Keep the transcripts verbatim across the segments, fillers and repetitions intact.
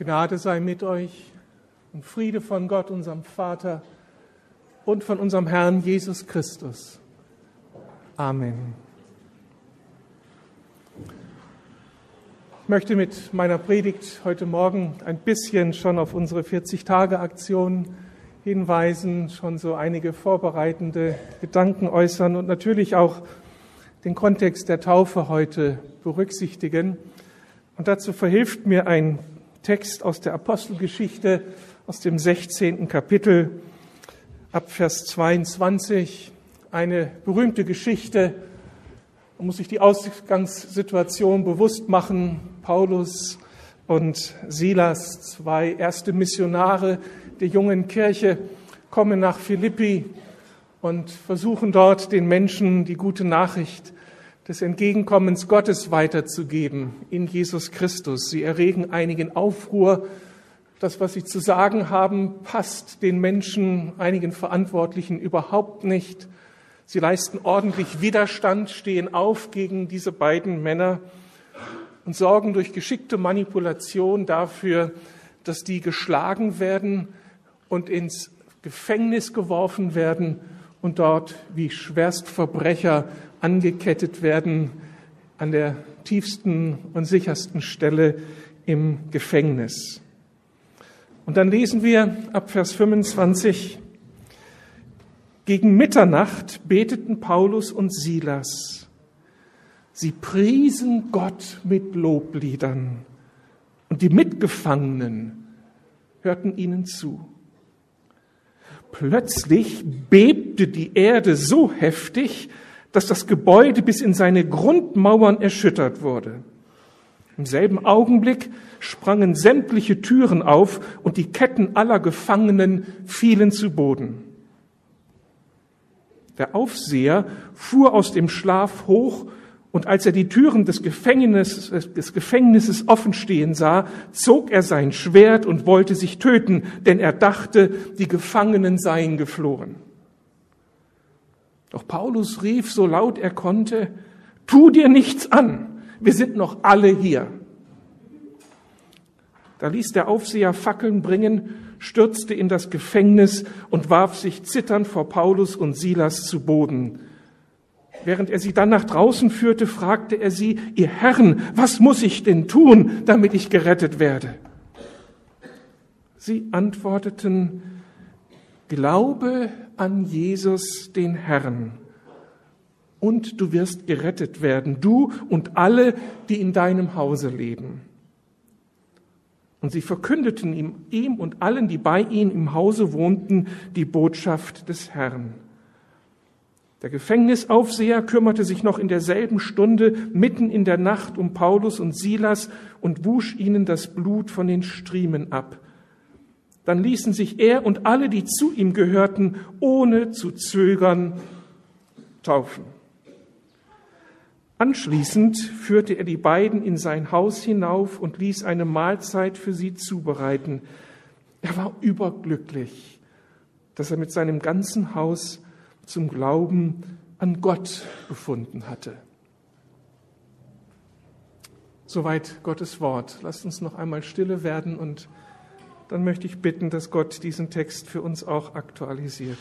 Gnade sei mit euch und Friede von Gott, unserem Vater und von unserem Herrn Jesus Christus. Amen. Ich möchte mit meiner Predigt heute Morgen ein bisschen schon auf unsere vierzig-Tage-Aktion hinweisen, schon so einige vorbereitende Gedanken äußern und natürlich auch den Kontext der Taufe heute berücksichtigen. Und dazu verhilft mir ein Text aus der Apostelgeschichte, aus dem sechzehnten Kapitel, ab Vers zweiundzwanzig, eine berühmte Geschichte. Man muss sich die Ausgangssituation bewusst machen. Paulus und Silas, zwei erste Missionare der jungen Kirche, kommen nach Philippi und versuchen dort den Menschen die gute Nachricht des Entgegenkommens Gottes weiterzugeben in Jesus Christus. Sie erregen einigen Aufruhr. Das, was sie zu sagen haben, passt den Menschen, einigen Verantwortlichen überhaupt nicht. Sie leisten ordentlich Widerstand, stehen auf gegen diese beiden Männer und sorgen durch geschickte Manipulation dafür, dass die geschlagen werden und ins Gefängnis geworfen werden und dort wie Schwerstverbrecher angekettet werden an der tiefsten und sichersten Stelle im Gefängnis. Und dann lesen wir ab Vers fünfundzwanzig: Gegen Mitternacht beteten Paulus und Silas. Sie priesen Gott mit Lobliedern, und die Mitgefangenen hörten ihnen zu. Plötzlich bebte die Erde so heftig, dass das Gebäude bis in seine Grundmauern erschüttert wurde. Im selben Augenblick sprangen sämtliche Türen auf und die Ketten aller Gefangenen fielen zu Boden. Der Aufseher fuhr aus dem Schlaf hoch, und als er die Türen des Gefängnisses, des Gefängnisses offen stehen sah, zog er sein Schwert und wollte sich töten, denn er dachte, die Gefangenen seien geflohen. Doch Paulus rief so laut er konnte: Tu dir nichts an, wir sind noch alle hier. Da ließ der Aufseher Fackeln bringen, stürzte in das Gefängnis und warf sich zitternd vor Paulus und Silas zu Boden. Während er sie dann nach draußen führte, fragte er sie: Ihr Herren, was muss ich denn tun, damit ich gerettet werde? Sie antworteten: Glaube an Jesus, den Herrn, und du wirst gerettet werden, du und alle, die in deinem Hause leben. Und sie verkündeten ihm, ihm und allen, die bei ihm im Hause wohnten, die Botschaft des Herrn. Der Gefängnisaufseher kümmerte sich noch in derselben Stunde mitten in der Nacht um Paulus und Silas und wusch ihnen das Blut von den Striemen ab. Dann ließen sich er und alle, die zu ihm gehörten, ohne zu zögern, taufen. Anschließend führte er die beiden in sein Haus hinauf und ließ eine Mahlzeit für sie zubereiten. Er war überglücklich, dass er mit seinem ganzen Haus zum Glauben an Gott gefunden hatte. Soweit Gottes Wort. Lasst uns noch einmal stille werden und dann möchte ich bitten, dass Gott diesen Text für uns auch aktualisiert.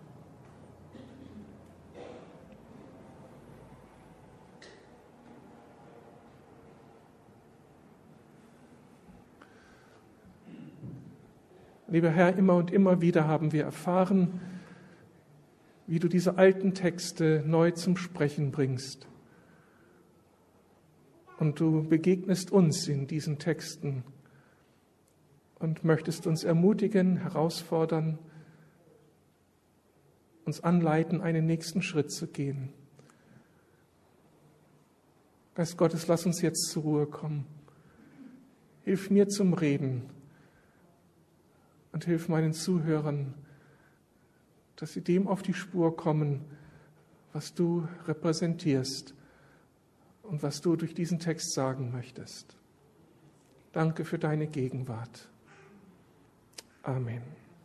Lieber Herr, immer und immer wieder haben wir erfahren, wie du diese alten Texte neu zum Sprechen bringst. Und du begegnest uns in diesen Texten und möchtest uns ermutigen, herausfordern, uns anleiten, einen nächsten Schritt zu gehen. Geist Gottes, lass uns jetzt zur Ruhe kommen. Hilf mir zum Reden und hilf meinen Zuhörern, dass sie dem auf die Spur kommen, was du repräsentierst und was du durch diesen Text sagen möchtest. Danke für deine Gegenwart. Amen.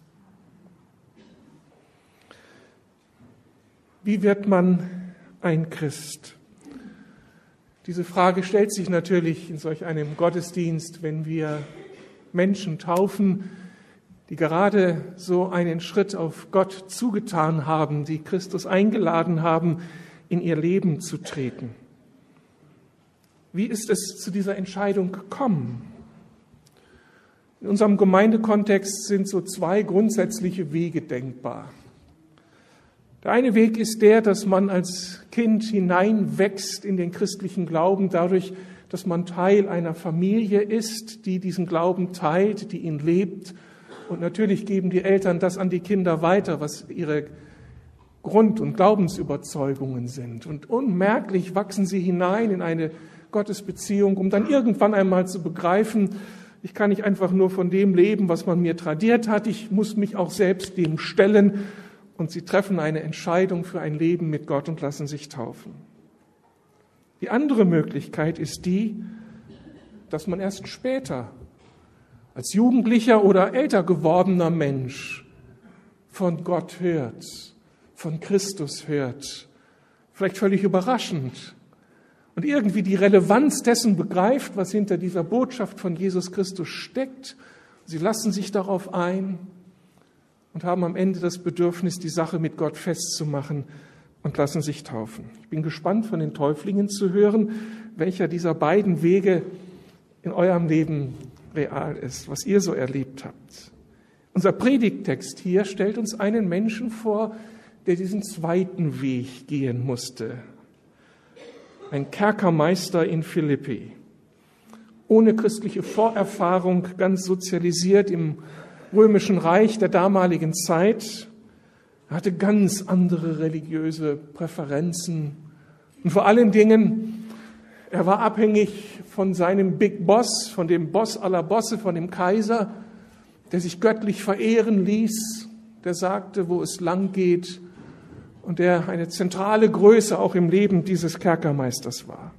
Wie wird man ein Christ? Diese Frage stellt sich natürlich in solch einem Gottesdienst, wenn wir Menschen taufen, die gerade so einen Schritt auf Gott zugetan haben, die Christus eingeladen haben, in ihr Leben zu treten. Wie ist es zu dieser Entscheidung gekommen? In unserem Gemeindekontext sind so zwei grundsätzliche Wege denkbar. Der eine Weg ist der, dass man als Kind hineinwächst in den christlichen Glauben dadurch, dass man Teil einer Familie ist, die diesen Glauben teilt, die ihn lebt. Und natürlich geben die Eltern das an die Kinder weiter, was ihre Grund- und Glaubensüberzeugungen sind. Und unmerklich wachsen sie hinein in eine Gottesbeziehung, um dann irgendwann einmal zu begreifen, ich kann nicht einfach nur von dem leben, was man mir tradiert hat, ich muss mich auch selbst dem stellen. Und sie treffen eine Entscheidung für ein Leben mit Gott und lassen sich taufen. Die andere Möglichkeit ist die, dass man erst später, als jugendlicher oder älter gewordener Mensch, von Gott hört, von Christus hört, vielleicht völlig überraschend, und irgendwie die Relevanz dessen begreift, was hinter dieser Botschaft von Jesus Christus steckt. Sie lassen sich darauf ein und haben am Ende das Bedürfnis, die Sache mit Gott festzumachen und lassen sich taufen. Ich bin gespannt, von den Täuflingen zu hören, welcher dieser beiden Wege in eurem Leben real ist, was ihr so erlebt habt. Unser Predigttext hier stellt uns einen Menschen vor, der diesen zweiten Weg gehen musste. Ein Kerkermeister in Philippi, ohne christliche Vorerfahrung, ganz sozialisiert im römischen Reich der damaligen Zeit. Er hatte ganz andere religiöse Präferenzen. Und vor allen Dingen, er war abhängig von seinem Big Boss, von dem Boss aller Bosse, von dem Kaiser, der sich göttlich verehren ließ, der sagte, wo es lang geht, und der eine zentrale Größe auch im Leben dieses Kerkermeisters war.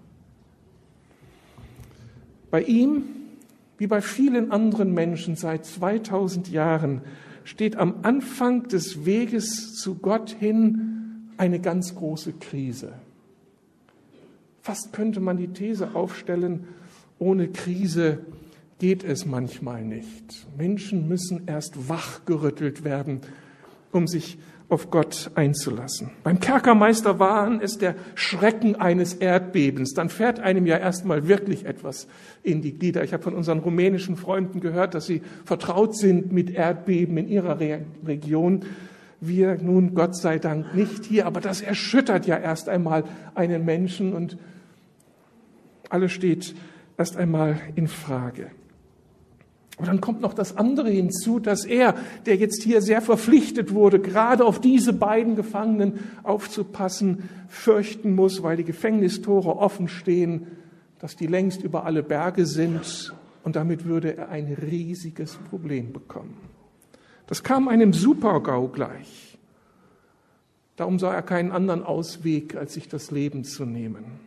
Bei ihm, wie bei vielen anderen Menschen seit zweitausend Jahren, steht am Anfang des Weges zu Gott hin eine ganz große Krise. Fast könnte man die These aufstellen, ohne Krise geht es manchmal nicht. Menschen müssen erst wachgerüttelt werden, um sich auf Gott einzulassen. Beim Kerkermeister waren es der Schrecken eines Erdbebens. Dann fährt einem ja erstmal wirklich etwas in die Glieder. Ich habe von unseren rumänischen Freunden gehört, dass sie vertraut sind mit Erdbeben in ihrer Re- Region. Wir nun Gott sei Dank nicht hier, aber das erschüttert ja erst einmal einen Menschen und alles steht erst einmal in Frage. Aber dann kommt noch das andere hinzu, dass er, der jetzt hier sehr verpflichtet wurde, gerade auf diese beiden Gefangenen aufzupassen, fürchten muss, weil die Gefängnistore offen stehen, dass die längst über alle Berge sind, und damit würde er ein riesiges Problem bekommen. Das kam einem Super-GAU gleich. Darum sah er keinen anderen Ausweg, als sich das Leben zu nehmen.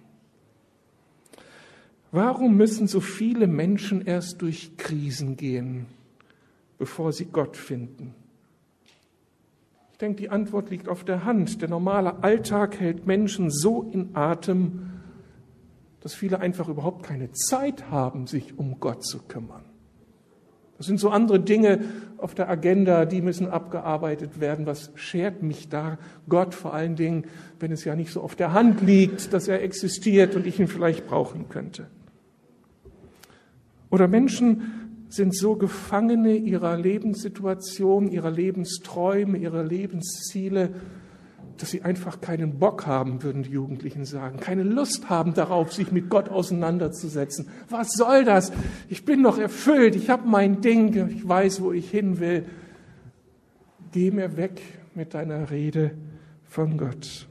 Warum müssen so viele Menschen erst durch Krisen gehen, bevor sie Gott finden? Ich denke, die Antwort liegt auf der Hand. Der normale Alltag hält Menschen so in Atem, dass viele einfach überhaupt keine Zeit haben, sich um Gott zu kümmern. Das sind so andere Dinge auf der Agenda, die müssen abgearbeitet werden. Was schert mich da Gott vor allen Dingen, wenn es ja nicht so auf der Hand liegt, dass er existiert und ich ihn vielleicht brauchen könnte? Oder Menschen sind so Gefangene ihrer Lebenssituation, ihrer Lebensträume, ihrer Lebensziele, dass sie einfach keinen Bock haben, würden die Jugendlichen sagen, keine Lust haben darauf, sich mit Gott auseinanderzusetzen. Was soll das? Ich bin doch erfüllt, ich habe mein Ding, ich weiß, wo ich hin will. Geh mir weg mit deiner Rede von Gott.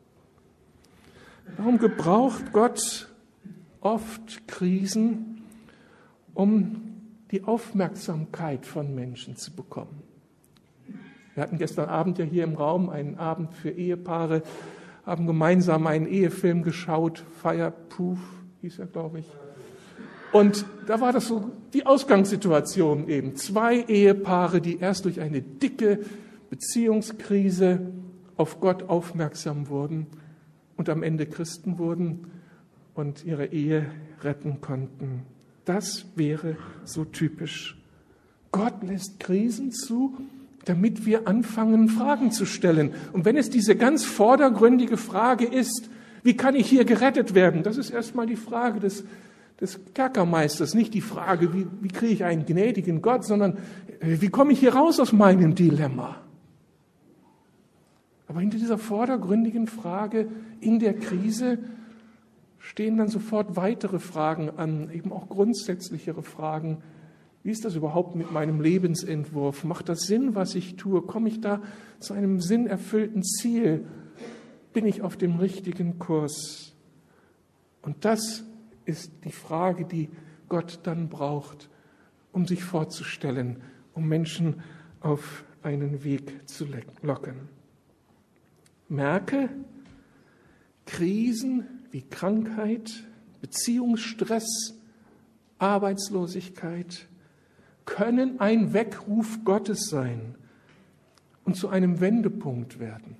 Warum gebraucht Gott oft Krisen, um die Aufmerksamkeit von Menschen zu bekommen? Wir hatten gestern Abend ja hier im Raum einen Abend für Ehepaare, haben gemeinsam einen Ehefilm geschaut, Fireproof hieß er, glaube ich. Und da war das so die Ausgangssituation eben. Zwei Ehepaare, die erst durch eine dicke Beziehungskrise auf Gott aufmerksam wurden und am Ende Christen wurden und ihre Ehe retten konnten. Das wäre so typisch Gott lässt Krisen zu, damit wir anfangen, Fragen zu stellen. Und wenn es diese ganz vordergründige Frage ist, wie kann ich hier gerettet werden? Das ist erstmal die Frage des, des Kerkermeisters, nicht die Frage, wie, wie kriege ich einen gnädigen Gott, sondern wie komme ich hier raus aus meinem Dilemma? Aber hinter dieser vordergründigen Frage in der Krise stehen dann sofort weitere Fragen an, eben auch grundsätzlichere Fragen. Wie ist das überhaupt mit meinem Lebensentwurf? Macht das Sinn, was ich tue? Komme ich da zu einem sinnerfüllten Ziel? Bin ich auf dem richtigen Kurs? Und das ist die Frage, die Gott dann braucht, um sich vorzustellen, um Menschen auf einen Weg zu locken. Merke, Krisen wie Krankheit, Beziehungsstress, Arbeitslosigkeit können ein Weckruf Gottes sein und zu einem Wendepunkt werden.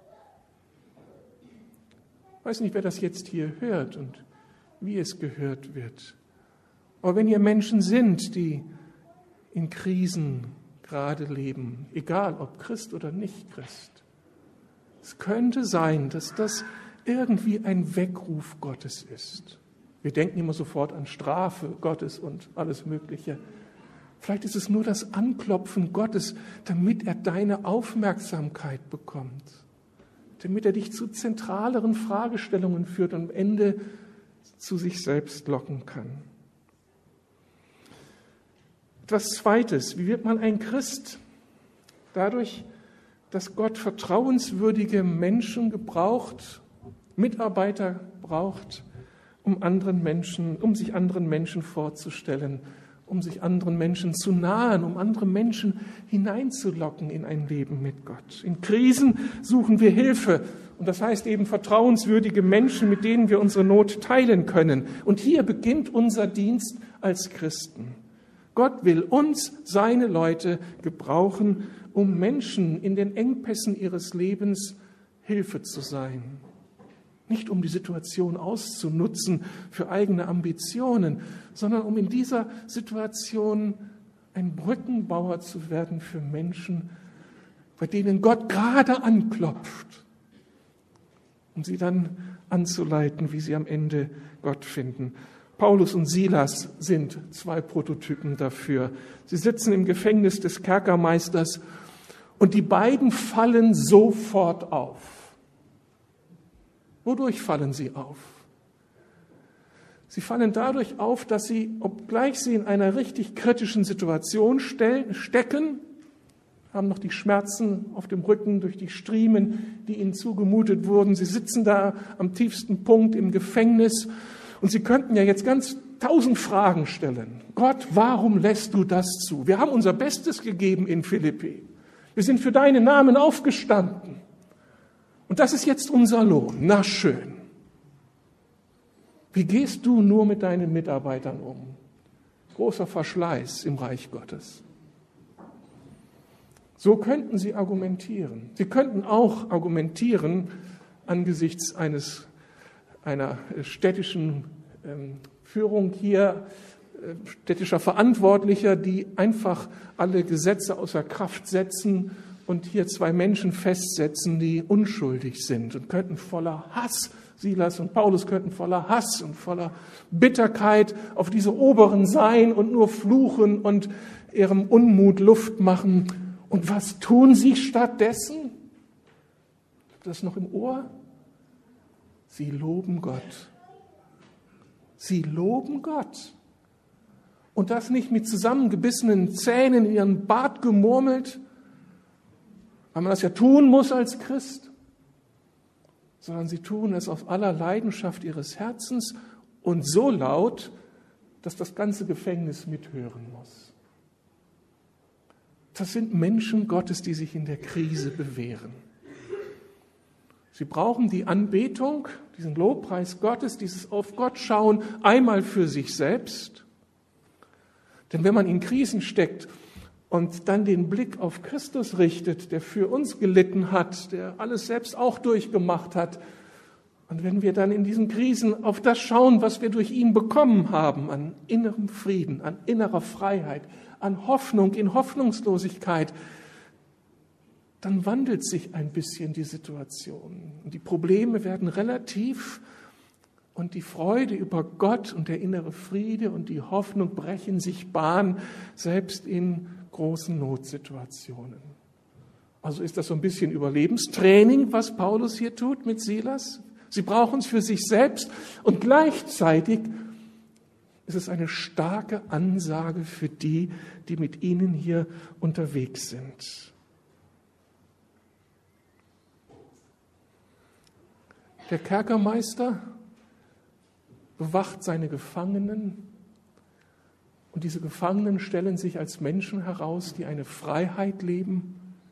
Ich weiß nicht, wer das jetzt hier hört und wie es gehört wird. Aber wenn ihr Menschen sind, die in Krisen gerade leben, egal ob Christ oder nicht Christ, es könnte sein, dass das irgendwie ein Weckruf Gottes ist. Wir denken immer sofort an Strafe Gottes und alles Mögliche. Vielleicht ist es nur das Anklopfen Gottes, damit er deine Aufmerksamkeit bekommt, damit er dich zu zentraleren Fragestellungen führt und am Ende zu sich selbst locken kann. Etwas Zweites, wie wird man ein Christ? Dadurch, dass Gott vertrauenswürdige Menschen gebraucht, Mitarbeiter braucht, um anderen Menschen, um sich anderen Menschen vorzustellen, um sich anderen Menschen zu nahen, um andere Menschen hineinzulocken in ein Leben mit Gott. In Krisen suchen wir Hilfe. Und das heißt eben vertrauenswürdige Menschen, mit denen wir unsere Not teilen können. Und hier beginnt unser Dienst als Christen. Gott will uns, seine Leute, gebrauchen, um Menschen in den Engpässen ihres Lebens Hilfe zu sein. Nicht um die Situation auszunutzen für eigene Ambitionen, sondern um in dieser Situation ein Brückenbauer zu werden für Menschen, bei denen Gott gerade anklopft, um sie dann anzuleiten, wie sie am Ende Gott finden. Paulus und Silas sind zwei Prototypen dafür. Sie sitzen im Gefängnis des Kerkermeisters und die beiden fallen sofort auf. Wodurch fallen sie auf? Sie fallen dadurch auf, dass sie, obgleich sie in einer richtig kritischen Situation stecken, haben noch die Schmerzen auf dem Rücken durch die Striemen, die ihnen zugemutet wurden. Sie sitzen da am tiefsten Punkt im Gefängnis und sie könnten ja jetzt ganz tausend Fragen stellen. Gott, warum lässt du das zu? Wir haben unser Bestes gegeben in Philippi. Wir sind für deinen Namen aufgestanden. Und das ist jetzt unser Lohn. Na schön. Wie gehst du nur mit deinen Mitarbeitern um? Großer Verschleiß im Reich Gottes. So könnten sie argumentieren. Sie könnten auch argumentieren angesichts eines, einer städtischen ähm, Führung hier, äh, städtischer Verantwortlicher, die einfach alle Gesetze außer Kraft setzen und hier zwei Menschen festsetzen, die unschuldig sind und könnten voller Hass, Silas und Paulus könnten voller Hass und voller Bitterkeit auf diese Oberen sein und nur fluchen und ihrem Unmut Luft machen. Und was tun sie stattdessen? Habt ihr das noch im Ohr? Sie loben Gott. Sie loben Gott. Und das nicht mit zusammengebissenen Zähnen in ihren Bart gemurmelt, weil man das ja tun muss als Christ, sondern sie tun es aus aller Leidenschaft ihres Herzens und so laut, dass das ganze Gefängnis mithören muss. Das sind Menschen Gottes, die sich in der Krise bewähren. Sie brauchen die Anbetung, diesen Lobpreis Gottes, dieses auf Gott schauen, einmal für sich selbst. Denn wenn man in Krisen steckt und dann den Blick auf Christus richtet, der für uns gelitten hat, der alles selbst auch durchgemacht hat Und wenn wir dann in diesen Krisen auf das schauen, was wir durch ihn bekommen haben, an innerem Frieden, an innerer Freiheit, an Hoffnung in Hoffnungslosigkeit, dann wandelt sich ein bisschen die Situation. Und die Probleme werden relativ und die Freude über Gott und der innere Friede und die Hoffnung brechen sich Bahn, selbst in großen Notsituationen. Also ist das so ein bisschen Überlebenstraining, was Paulus hier tut mit Silas. Sie brauchen es für sich selbst und gleichzeitig ist es eine starke Ansage für die, die mit ihnen hier unterwegs sind. Der Kerkermeister bewacht seine Gefangenen und diese Gefangenen stellen sich als Menschen heraus, die eine Freiheit leben,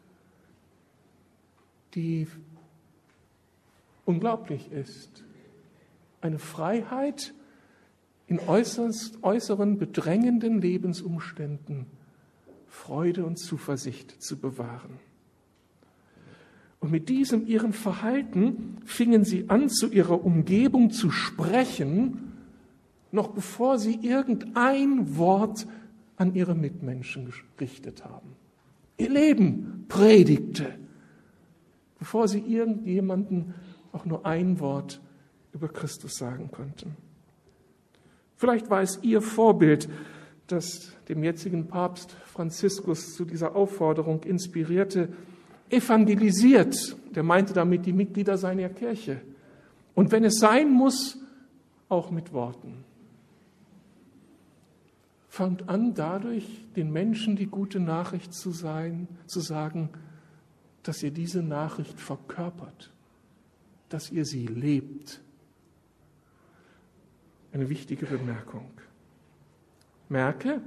die unglaublich ist. Eine Freiheit in äußerst, äußeren bedrängenden Lebensumständen Freude und Zuversicht zu bewahren. Und mit diesem ihrem Verhalten fingen sie an, zu ihrer Umgebung zu sprechen, noch bevor sie irgendein Wort an ihre Mitmenschen gerichtet haben. Ihr Leben predigte, bevor sie irgendjemanden auch nur ein Wort über Christus sagen konnten. Vielleicht war es ihr Vorbild, das dem jetzigen Papst Franziskus zu dieser Aufforderung inspirierte, evangelisiert, der meinte damit die Mitglieder seiner Kirche. Und wenn es sein muss, auch mit Worten. Fangt an, dadurch den Menschen die gute Nachricht zu sein, zu sagen, dass ihr diese Nachricht verkörpert, dass ihr sie lebt. Eine wichtige Bemerkung. Merke,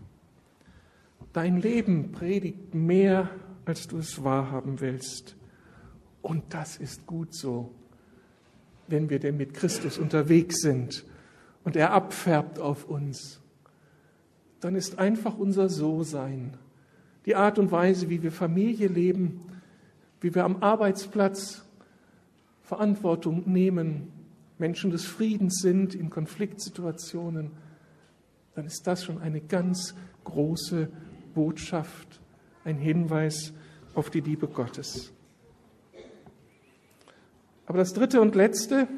dein Leben predigt mehr, als du es wahrhaben willst. Und das ist gut so, wenn wir denn mit Christus unterwegs sind und er abfärbt auf uns. Dann ist einfach unser So-Sein, die Art und Weise, wie wir Familie leben, wie wir am Arbeitsplatz Verantwortung nehmen, Menschen des Friedens sind in Konfliktsituationen, dann ist das schon eine ganz große Botschaft, ein Hinweis auf die Liebe Gottes. Aber das Dritte und Letzte,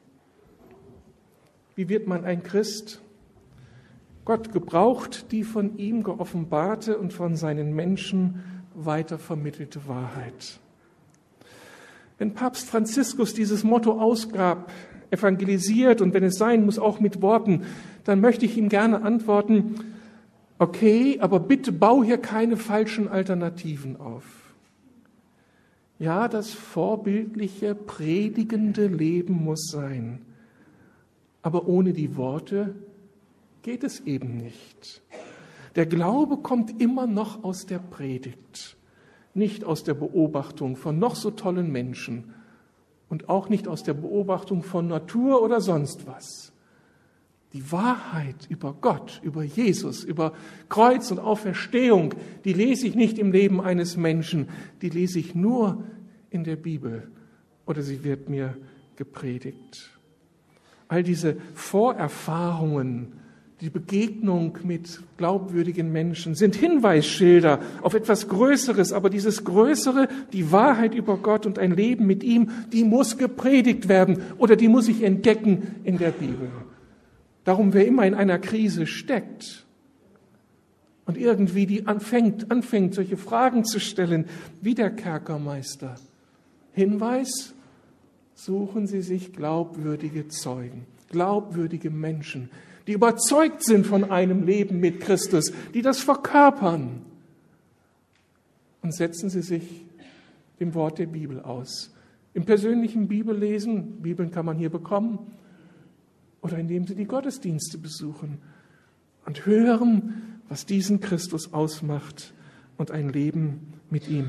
wie wird man ein Christ? Gott gebraucht die von ihm geoffenbarte und von seinen Menschen weitervermittelte Wahrheit. Wenn Papst Franziskus dieses Motto ausgab, evangelisiert und wenn es sein muss, auch mit Worten, dann möchte ich ihm gerne antworten, okay, aber bitte bau hier keine falschen Alternativen auf. Ja, das vorbildliche, predigende Leben muss sein, aber ohne die Worte geht es eben nicht. Der Glaube kommt immer noch aus der Predigt, nicht aus der Beobachtung von noch so tollen Menschen und auch nicht aus der Beobachtung von Natur oder sonst was. Die Wahrheit über Gott, über Jesus, über Kreuz und Auferstehung, die lese ich nicht im Leben eines Menschen, die lese ich nur in der Bibel oder sie wird mir gepredigt. All diese Vorerfahrungen, die Begegnung mit glaubwürdigen Menschen sind Hinweisschilder auf etwas Größeres, aber dieses Größere, die Wahrheit über Gott und ein Leben mit ihm, die muss gepredigt werden oder die muss ich entdecken in der Bibel. Darum, wer immer in einer Krise steckt und irgendwie die anfängt, anfängt, solche Fragen zu stellen, wie der Kerkermeister, Hinweis, suchen Sie sich glaubwürdige Zeugen, glaubwürdige Menschen, die überzeugt sind von einem Leben mit Christus, die das verkörpern. Und setzen Sie sich dem Wort der Bibel aus. Im persönlichen Bibellesen, Bibeln kann man hier bekommen, oder indem Sie die Gottesdienste besuchen und hören, was diesen Christus ausmacht und ein Leben mit ihm.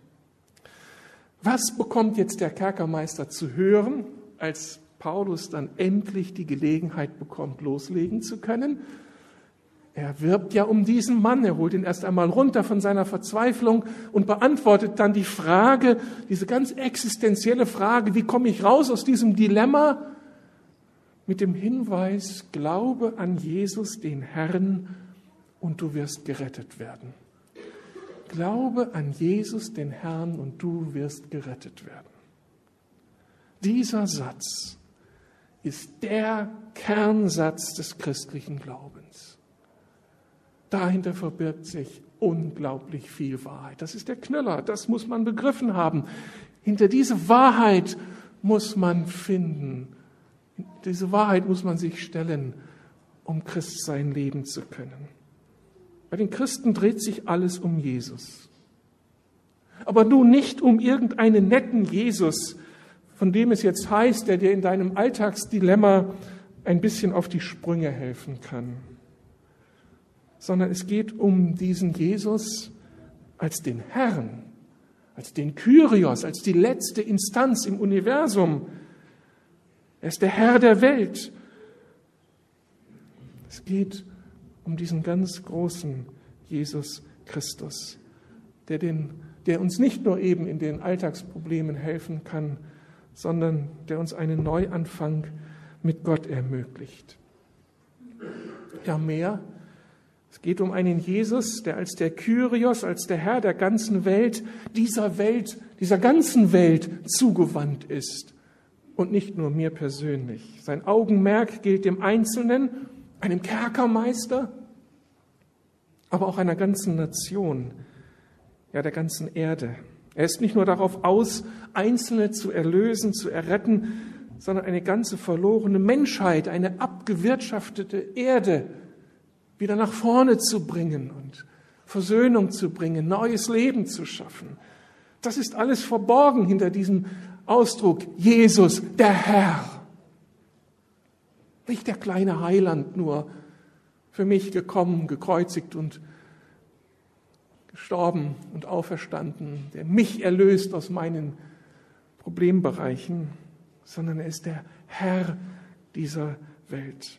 Was bekommt jetzt der Kerkermeister zu hören, als Paulus dann endlich die Gelegenheit bekommt, loslegen zu können? Er wirbt ja um diesen Mann, er holt ihn erst einmal runter von seiner Verzweiflung und beantwortet dann die Frage, diese ganz existenzielle Frage, wie komme ich raus aus diesem Dilemma? Mit dem Hinweis, glaube an Jesus, den Herrn, und du wirst gerettet werden. Glaube an Jesus, den Herrn, und du wirst gerettet werden. Dieser Satz ist der Kernsatz des christlichen Glaubens. Dahinter verbirgt sich unglaublich viel Wahrheit. Das ist der Knüller, das muss man begriffen haben. Hinter diese Wahrheit muss man finden. Diese Wahrheit muss man sich stellen, um Christsein leben zu können. Bei den Christen dreht sich alles um Jesus. Aber nun nicht um irgendeinen netten Jesus, von dem es jetzt heißt, der dir in deinem Alltagsdilemma ein bisschen auf die Sprünge helfen kann. Sondern es geht um diesen Jesus als den Herrn, als den Kyrios, als die letzte Instanz im Universum. Er ist der Herr der Welt. Es geht um diesen ganz großen Jesus Christus, der, den, der uns nicht nur eben in den Alltagsproblemen helfen kann, sondern der uns einen Neuanfang mit Gott ermöglicht. Ja, mehr. Es geht um einen Jesus, der als der Kyrios, als der Herr der ganzen Welt, dieser Welt, dieser ganzen Welt zugewandt ist. Und nicht nur mir persönlich. Sein Augenmerk gilt dem Einzelnen, einem Kerkermeister, aber auch einer ganzen Nation, ja der ganzen Erde. Er ist nicht nur darauf aus, Einzelne zu erlösen, zu erretten, sondern eine ganze verlorene Menschheit, eine abgewirtschaftete Erde wieder nach vorne zu bringen und Versöhnung zu bringen, neues Leben zu schaffen. Das ist alles verborgen hinter diesem Ausdruck Jesus, der Herr. Nicht der kleine Heiland nur, für mich gekommen, gekreuzigt und gestorben und auferstanden, der mich erlöst aus meinen Problembereichen, sondern er ist der Herr dieser Welt.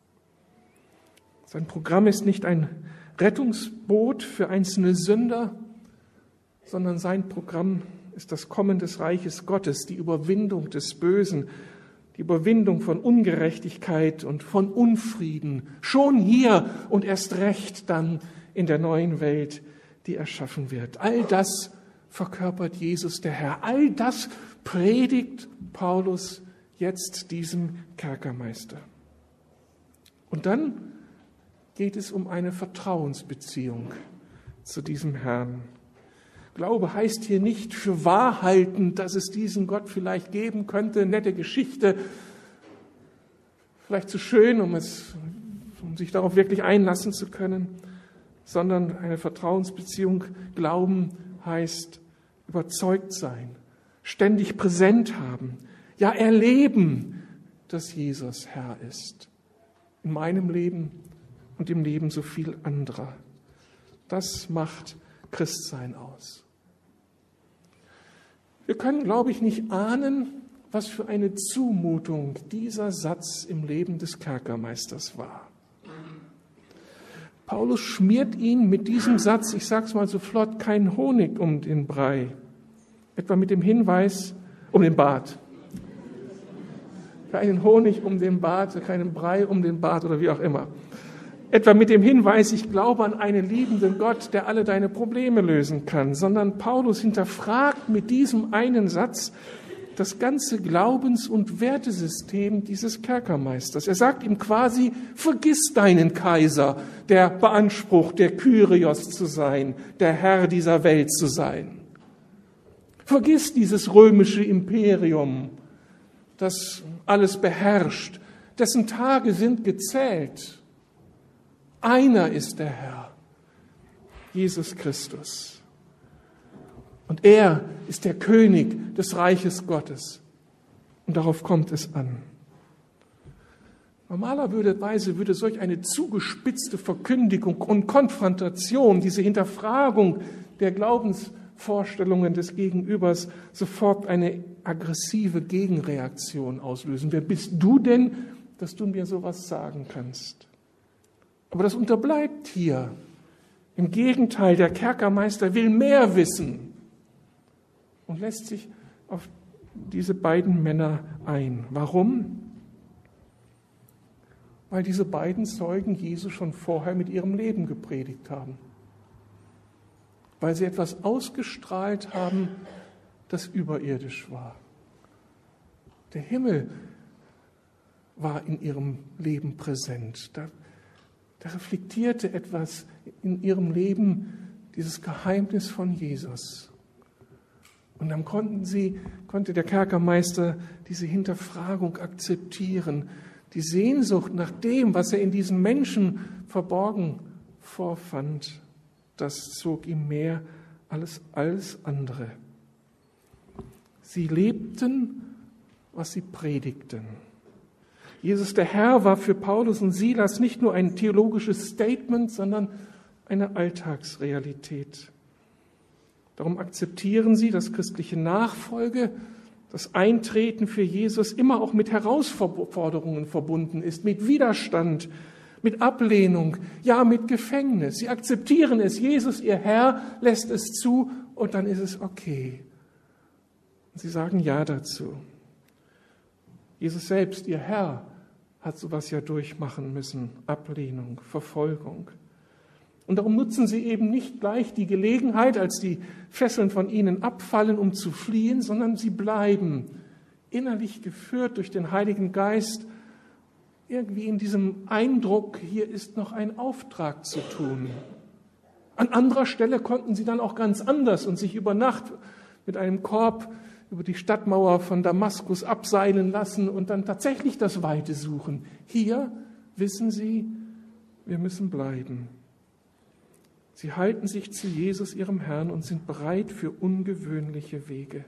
Sein Programm ist nicht ein Rettungsboot für einzelne Sünder, sondern sein Programm ist das Kommen des Reiches Gottes, die Überwindung des Bösen, die Überwindung von Ungerechtigkeit und von Unfrieden, schon hier und erst recht dann in der neuen Welt, die erschaffen wird. All das verkörpert Jesus der Herr. All das predigt Paulus jetzt diesem Kerkermeister. Und dann geht es um eine Vertrauensbeziehung zu diesem Herrn. Glaube heißt hier nicht für wahr halten, dass es diesen Gott vielleicht geben könnte, nette Geschichte, vielleicht zu schön, um es, um sich darauf wirklich einlassen zu können, sondern eine Vertrauensbeziehung. Glauben heißt überzeugt sein, ständig präsent haben, ja erleben, dass Jesus Herr ist. In meinem Leben und im Leben so viel anderer. Das macht Christsein aus. Wir können, glaube ich, nicht ahnen, was für eine Zumutung dieser Satz im Leben des Kerkermeisters war. Paulus schmiert ihn mit diesem Satz, ich sage es mal so flott, kein Honig um den Brei. Etwa mit dem Hinweis, um den Bart. Keinen Honig um den Bart, keinen Brei um den Bart oder wie auch immer. Etwa mit dem Hinweis, ich glaube an einen liebenden Gott, der alle deine Probleme lösen kann, sondern Paulus hinterfragt mit diesem einen Satz das ganze Glaubens- und Wertesystem dieses Kerkermeisters. Er sagt ihm quasi, vergiss deinen Kaiser, der beansprucht, der Kyrios zu sein, der Herr dieser Welt zu sein. Vergiss dieses römische Imperium, das alles beherrscht, dessen Tage sind gezählt. Einer ist der Herr, Jesus Christus. Und er ist der König des Reiches Gottes. Und darauf kommt es an. Normalerweise würde solch eine zugespitzte Verkündigung und Konfrontation, diese Hinterfragung der Glaubensvorstellungen des Gegenübers sofort eine aggressive Gegenreaktion auslösen. Wer bist du denn, dass du mir sowas sagen kannst? Aber das unterbleibt hier. Im Gegenteil, der Kerkermeister will mehr wissen und lässt sich auf diese beiden Männer ein. Warum? Weil diese beiden Zeugen Jesus schon vorher mit ihrem Leben gepredigt haben. Weil sie etwas ausgestrahlt haben, das überirdisch war. Der Himmel war in ihrem Leben präsent. Da, da reflektierte etwas in ihrem Leben, dieses Geheimnis von Jesus. Und dann konnten sie, konnte der Kerkermeister diese Hinterfragung akzeptieren. Die Sehnsucht nach dem, was er in diesen Menschen verborgen vorfand, das zog ihm mehr als alles andere. Sie lebten, was sie predigten. Jesus der Herr war für Paulus und Silas nicht nur ein theologisches Statement, sondern eine Alltagsrealität. Darum akzeptieren sie, dass christliche Nachfolge, das Eintreten für Jesus immer auch mit Herausforderungen verbunden ist, mit Widerstand, mit Ablehnung, ja mit Gefängnis. Sie akzeptieren es, Jesus, ihr Herr, lässt es zu und dann ist es okay. Und sie sagen Ja dazu. Jesus selbst, ihr Herr, hat sowas ja durchmachen müssen. Ablehnung, Verfolgung. Und darum nutzen sie eben nicht gleich die Gelegenheit, als die Fesseln von ihnen abfallen, um zu fliehen, sondern sie bleiben innerlich geführt durch den Heiligen Geist, irgendwie in diesem Eindruck, hier ist noch ein Auftrag zu tun. An anderer Stelle konnten sie dann auch ganz anders und sich über Nacht mit einem Korb über die Stadtmauer von Damaskus abseilen lassen und dann tatsächlich das Weite suchen. Hier wissen sie, wir müssen bleiben. Sie halten sich zu Jesus, ihrem Herrn, und sind bereit für ungewöhnliche Wege.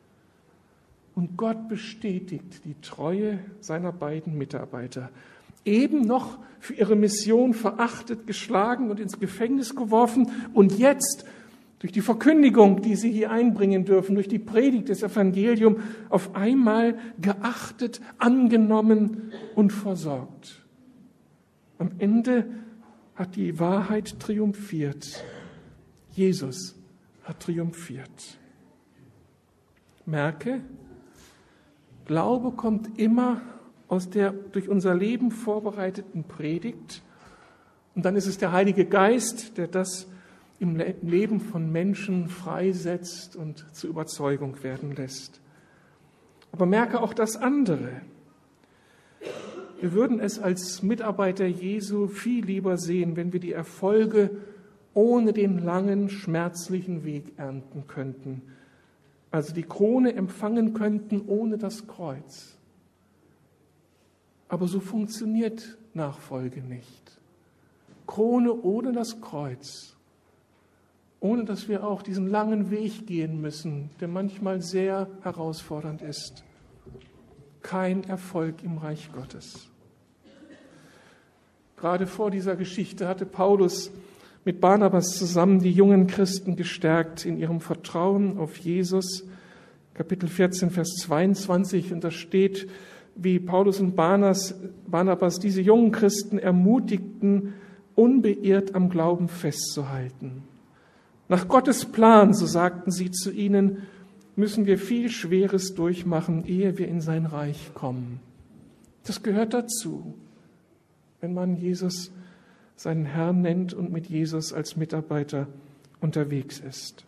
Und Gott bestätigt die Treue seiner beiden Mitarbeiter. Eben noch für ihre Mission verachtet, geschlagen und ins Gefängnis geworfen und jetzt durch die Verkündigung, die sie hier einbringen dürfen, durch die Predigt des Evangeliums, auf einmal geachtet, angenommen und versorgt. Am Ende hat die Wahrheit triumphiert. Jesus hat triumphiert. Merke, Glaube kommt immer aus der durch unser Leben vorbereiteten Predigt. Und dann ist es der Heilige Geist, der das im Leben von Menschen freisetzt und zur Überzeugung werden lässt. Aber merke auch das andere. Wir würden es als Mitarbeiter Jesu viel lieber sehen, wenn wir die Erfolge ohne den langen, schmerzlichen Weg ernten könnten. Also die Krone empfangen könnten ohne das Kreuz. Aber so funktioniert Nachfolge nicht. Krone ohne das Kreuz. Ohne dass wir auch diesen langen Weg gehen müssen, der manchmal sehr herausfordernd ist. Kein Erfolg im Reich Gottes. Gerade vor dieser Geschichte hatte Paulus mit Barnabas zusammen die jungen Christen gestärkt in ihrem Vertrauen auf Jesus. Kapitel vierzehn, Vers zweiundzwanzig, und da steht, wie Paulus und Barnabas diese jungen Christen ermutigten, unbeirrt am Glauben festzuhalten. Nach Gottes Plan, so sagten sie zu ihnen, müssen wir viel Schweres durchmachen, ehe wir in sein Reich kommen. Das gehört dazu, wenn man Jesus seinen Herrn nennt und mit Jesus als Mitarbeiter unterwegs ist.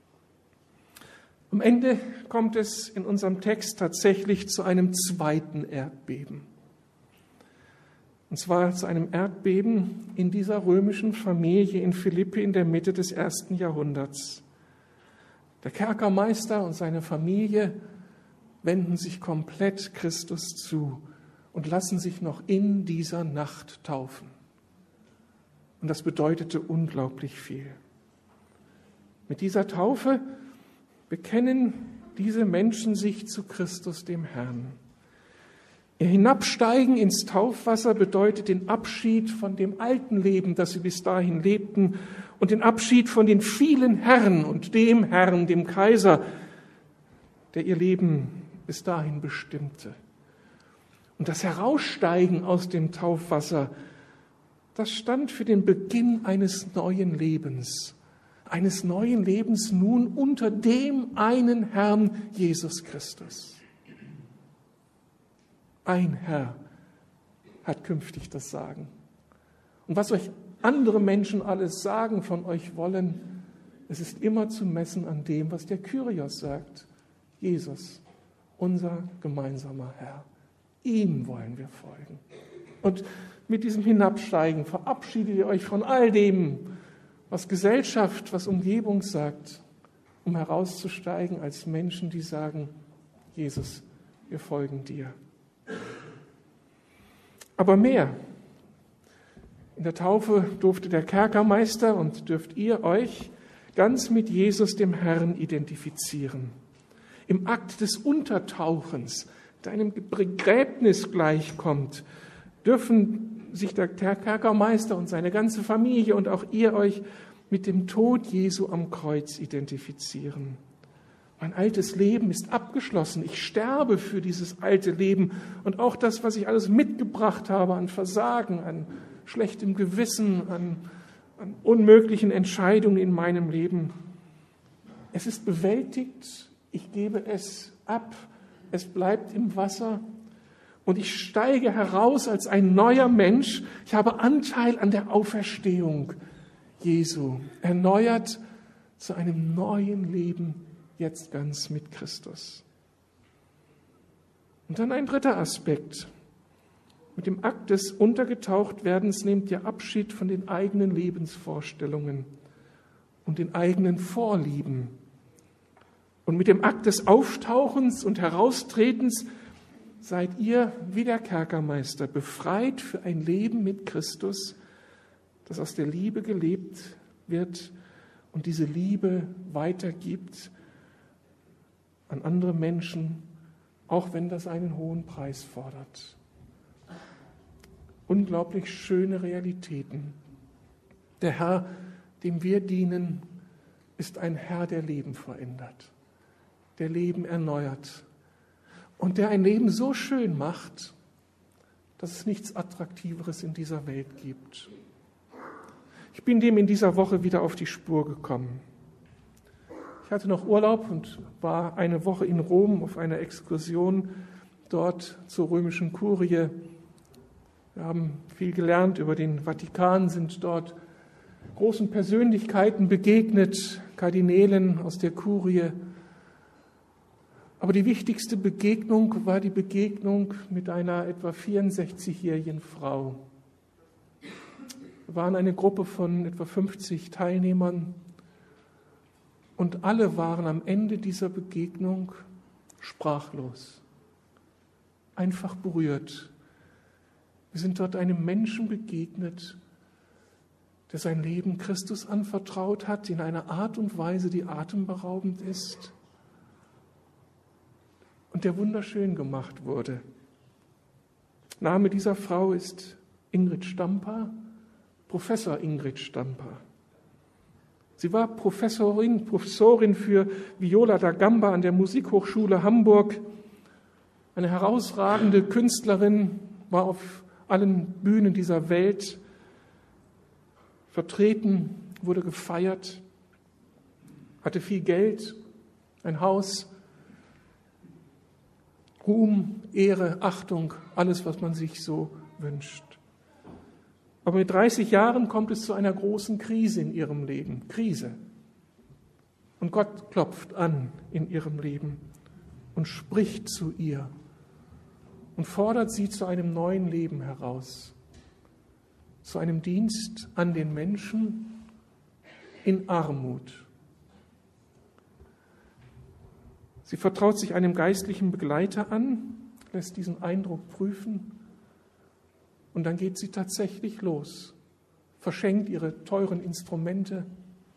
Am Ende kommt es in unserem Text tatsächlich zu einem zweiten Erdbeben. Und zwar zu einem Erdbeben in dieser römischen Familie in Philippi in der Mitte des ersten Jahrhunderts. Der Kerkermeister und seine Familie wenden sich komplett Christus zu und lassen sich noch in dieser Nacht taufen. Und das bedeutete unglaublich viel. Mit dieser Taufe bekennen diese Menschen sich zu Christus, dem Herrn. Ihr Hinabsteigen ins Taufwasser bedeutet den Abschied von dem alten Leben, das sie bis dahin lebten, und den Abschied von den vielen Herren und dem Herrn, dem Kaiser, der ihr Leben bis dahin bestimmte. Und das Heraussteigen aus dem Taufwasser das stand für den Beginn eines neuen Lebens. Eines neuen Lebens nun unter dem einen Herrn Jesus Christus. Ein Herr hat künftig das Sagen. Und was euch andere Menschen alles sagen von euch wollen, es ist immer zu messen an dem, was der Kyrios sagt. Jesus, unser gemeinsamer Herr. Ihm wollen wir folgen. Und mit diesem Hinabsteigen verabschiedet ihr euch von all dem, was Gesellschaft, was Umgebung sagt, um herauszusteigen als Menschen, die sagen, Jesus, wir folgen dir. Aber mehr. In der Taufe durfte der Kerkermeister und dürft ihr euch ganz mit Jesus, dem Herrn, identifizieren. Im Akt des Untertauchens, der einem Begräbnis gleichkommt, dürfen sich der Kerkermeister und seine ganze Familie und auch ihr euch mit dem Tod Jesu am Kreuz identifizieren. Mein altes Leben ist abgeschlossen. Ich sterbe für dieses alte Leben und auch das, was ich alles mitgebracht habe an Versagen, an schlechtem Gewissen, an, an unmöglichen Entscheidungen in meinem Leben. Es ist bewältigt. Ich gebe es ab. Es bleibt im Wasser. Und ich steige heraus als ein neuer Mensch. Ich habe Anteil an der Auferstehung Jesu, erneuert zu einem neuen Leben, jetzt ganz mit Christus. Und dann ein dritter Aspekt. Mit dem Akt des Untergetauchtwerdens nehmt ihr Abschied von den eigenen Lebensvorstellungen und den eigenen Vorlieben. Und mit dem Akt des Auftauchens und Heraustretens seid ihr, wie der Kerkermeister, befreit für ein Leben mit Christus, das aus der Liebe gelebt wird und diese Liebe weitergibt an andere Menschen, auch wenn das einen hohen Preis fordert. Unglaublich schöne Realitäten. Der Herr, dem wir dienen, ist ein Herr, der Leben verändert, der Leben erneuert und der ein Leben so schön macht, dass es nichts Attraktiveres in dieser Welt gibt. Ich bin dem in dieser Woche wieder auf die Spur gekommen. Ich hatte noch Urlaub und war eine Woche in Rom auf einer Exkursion dort zur römischen Kurie. Wir haben viel gelernt über den Vatikan, sind dort großen Persönlichkeiten begegnet, Kardinälen aus der Kurie. Aber die wichtigste Begegnung war die Begegnung mit einer etwa vierundsechzigjährigen Frau. Wir waren eine Gruppe von etwa fünfzig Teilnehmern und alle waren am Ende dieser Begegnung sprachlos, einfach berührt. Wir sind dort einem Menschen begegnet, der sein Leben Christus anvertraut hat, in einer Art und Weise, die atemberaubend ist und der wunderschön gemacht wurde. Name dieser Frau ist Ingrid Stamper, Professor Ingrid Stamper. Sie war Professorin, Professorin für Viola da Gamba an der Musikhochschule Hamburg, eine herausragende Künstlerin, war auf allen Bühnen dieser Welt vertreten, wurde gefeiert, hatte viel Geld, ein Haus, Ruhm, Ehre, Achtung, alles, was man sich so wünscht. Aber mit dreißig Jahren kommt es zu einer großen Krise in ihrem Leben. Krise. Und Gott klopft an in ihrem Leben und spricht zu ihr und fordert sie zu einem neuen Leben heraus, zu einem Dienst an den Menschen in Armut. Sie vertraut sich einem geistlichen Begleiter an, lässt diesen Eindruck prüfen und dann geht sie tatsächlich los, verschenkt ihre teuren Instrumente,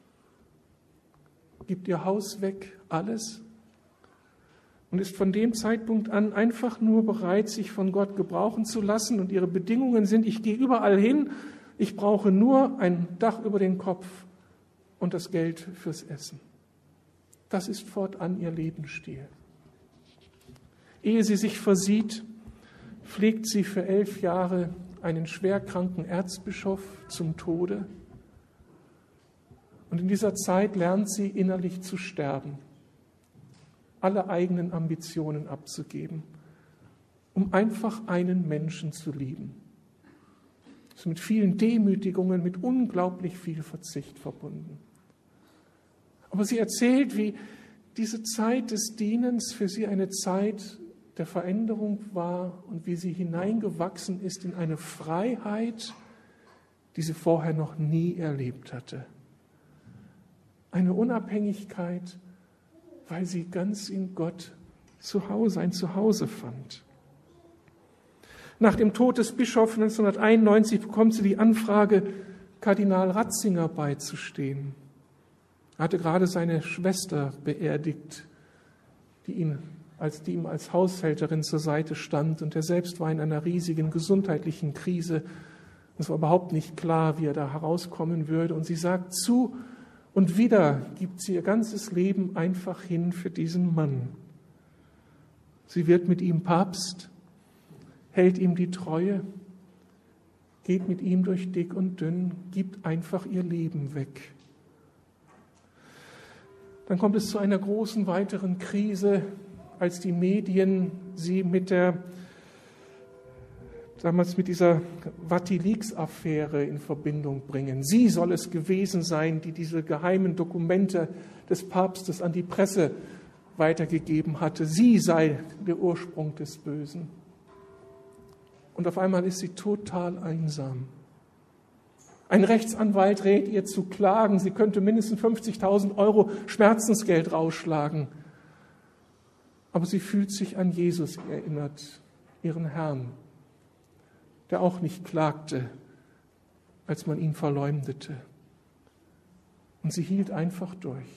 gibt ihr Haus weg, alles, und ist von dem Zeitpunkt an einfach nur bereit, sich von Gott gebrauchen zu lassen. Und ihre Bedingungen sind, ich gehe überall hin, ich brauche nur ein Dach über den Kopf und das Geld fürs Essen. Das ist fortan ihr Lebensstil. Ehe sie sich versieht, pflegt sie für elf Jahre einen schwerkranken Erzbischof zum Tode. Und in dieser Zeit lernt sie innerlich zu sterben, alle eigenen Ambitionen abzugeben, um einfach einen Menschen zu lieben. Das ist mit vielen Demütigungen, mit unglaublich viel Verzicht verbunden. Aber sie erzählt, wie diese Zeit des Dienens für sie eine Zeit der Veränderung war und wie sie hineingewachsen ist in eine Freiheit, die sie vorher noch nie erlebt hatte. Eine Unabhängigkeit, weil sie ganz in Gott zu Hause, ein Zuhause fand. Nach dem Tod des Bischofs neunzehnhunderteinundneunzig bekommt sie die Anfrage, Kardinal Ratzinger beizustehen. Er hatte gerade seine Schwester beerdigt, die, ihn als, die ihm als Haushälterin zur Seite stand, und er selbst war in einer riesigen gesundheitlichen Krise. Es war überhaupt nicht klar, wie er da herauskommen würde. Und sie sagt zu, und wieder gibt sie ihr ganzes Leben einfach hin für diesen Mann. Sie wird mit ihm Papst, hält ihm die Treue, geht mit ihm durch dick und dünn, gibt einfach ihr Leben weg. Dann kommt es zu einer großen weiteren Krise, als die Medien sie mit der, damals mit dieser WikiLeaks-Affäre in Verbindung bringen. Sie soll es gewesen sein, die diese geheimen Dokumente des Papstes an die Presse weitergegeben hatte. Sie sei der Ursprung des Bösen. Und auf einmal ist sie total einsam. Ein Rechtsanwalt rät ihr zu klagen. Sie könnte mindestens fünfzigtausend Euro Schmerzensgeld rausschlagen. Aber sie fühlt sich an Jesus erinnert, ihren Herrn, der auch nicht klagte, als man ihn verleumdete. Und sie hielt einfach durch.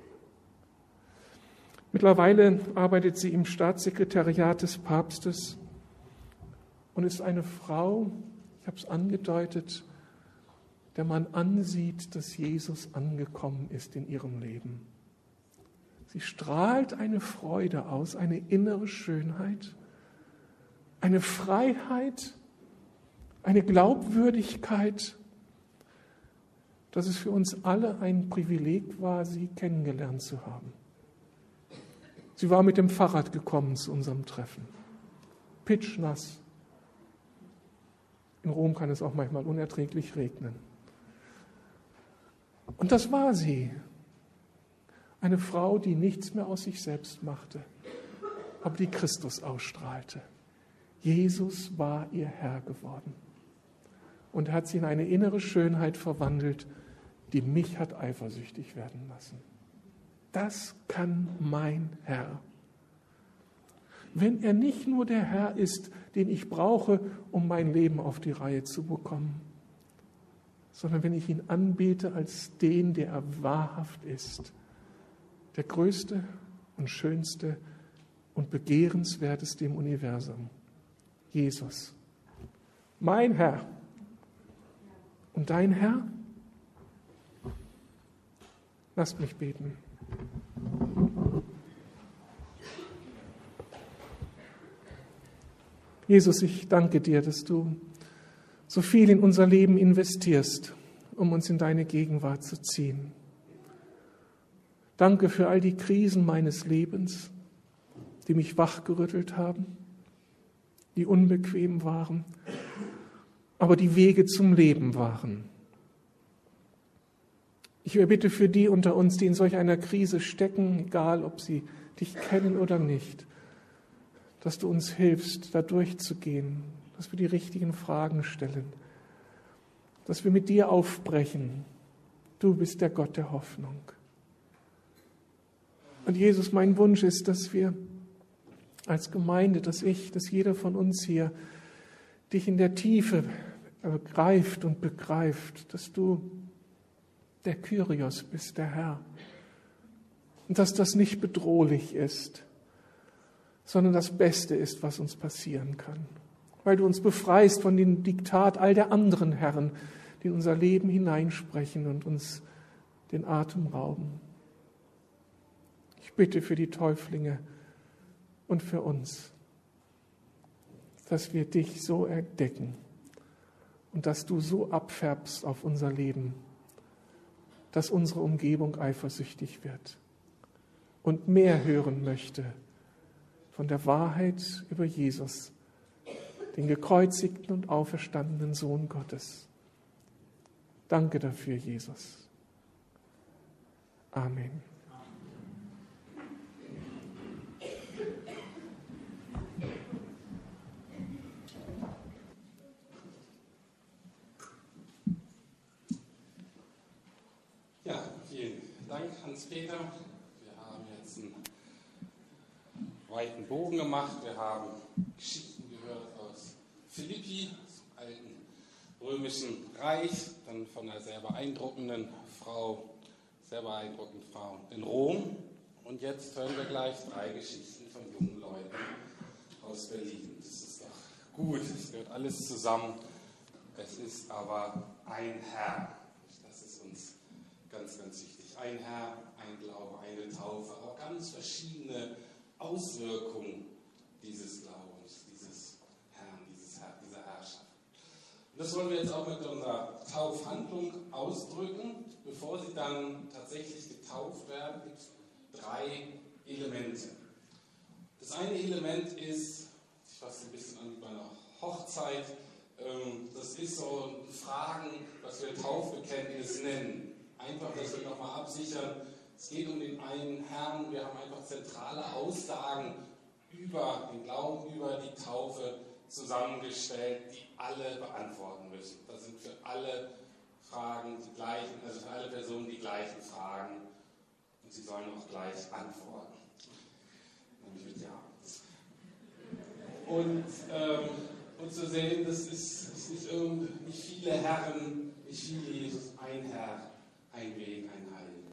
Mittlerweile arbeitet sie im Staatssekretariat des Papstes und ist eine Frau, ich habe es angedeutet, der man ansieht, dass Jesus angekommen ist in ihrem Leben. Sie strahlt eine Freude aus, eine innere Schönheit, eine Freiheit, eine Glaubwürdigkeit, dass es für uns alle ein Privileg war, sie kennengelernt zu haben. Sie war mit dem Fahrrad gekommen zu unserem Treffen, pitschnass. In Rom kann es auch manchmal unerträglich regnen. Und das war sie. Eine Frau, die nichts mehr aus sich selbst machte, aber die Christus ausstrahlte. Jesus war ihr Herr geworden und hat sie in eine innere Schönheit verwandelt, die mich hat eifersüchtig werden lassen. Das kann mein Herr. Wenn er nicht nur der Herr ist, den ich brauche, um mein Leben auf die Reihe zu bekommen, sondern wenn ich ihn anbete als den, der er wahrhaft ist, der größte und schönste und begehrenswerteste im Universum, Jesus, mein Herr. Und dein Herr? Lasst mich beten. Jesus, ich danke dir, dass du so viel in unser Leben investierst, um uns in deine Gegenwart zu ziehen. Danke für all die Krisen meines Lebens, die mich wachgerüttelt haben, die unbequem waren, aber die Wege zum Leben waren. Ich bitte für die unter uns, die in solch einer Krise stecken, egal ob sie dich kennen oder nicht, dass du uns hilfst, da durchzugehen, dass wir die richtigen Fragen stellen, dass wir mit dir aufbrechen. Du bist der Gott der Hoffnung. Und Jesus, mein Wunsch ist, dass wir als Gemeinde, dass ich, dass jeder von uns hier dich in der Tiefe begreift und begreift, dass du der Kyrios bist, der Herr. Und dass das nicht bedrohlich ist, sondern das Beste ist, was uns passieren kann. Weil du uns befreist von dem Diktat all der anderen Herren, die in unser Leben hineinsprechen und uns den Atem rauben. Ich bitte für die Täuflinge und für uns, dass wir dich so entdecken, und dass du so abfärbst auf unser Leben, dass unsere Umgebung eifersüchtig wird und mehr hören möchte von der Wahrheit über Jesus, den gekreuzigten und auferstandenen Sohn Gottes. Danke dafür, Jesus. Amen. Ja, vielen Dank, Hans-Peter. Wir haben jetzt einen weiten Bogen gemacht. Wir haben Geschichten gehört aus Philippi, dem alten römischen Reich, dann von einer sehr beeindruckenden Frau, sehr beeindruckenden Frau in Rom. Und jetzt hören wir gleich drei Geschichten von jungen Leuten aus Berlin. Das ist doch gut, es gehört alles zusammen. Es ist aber ein Herr. Das ist uns ganz, ganz wichtig. Ein Herr, ein Glaube, eine Taufe, aber ganz verschiedene Auswirkungen dieses Glaubens, dieses Herrn, dieses Herr, dieser Herrschaft. Und das wollen wir jetzt auch mit unserer Taufhandlung ausdrücken. Bevor sie dann tatsächlich getauft werden, gibt es drei Elemente. Das eine Element ist, ich fasse ein bisschen an wie bei einer Hochzeit, das ist so ein Fragen, was wir Taufbekenntnis nennen. Einfach, dass wir nochmal absichern, es geht um den einen Herrn, wir haben einfach zentrale Aussagen über den Glauben, über die Taufe zusammengestellt, die alle beantworten müssen. Das sind für alle Fragen die gleichen, also für alle Personen die gleichen Fragen und sie sollen auch gleich antworten. Nämlich mit Ja. Und, ähm, und zu sehen, das ist, ist nicht, irgend, nicht viele Herren, nicht viele Jesus, ein Herr, ein Weg, ein Heil.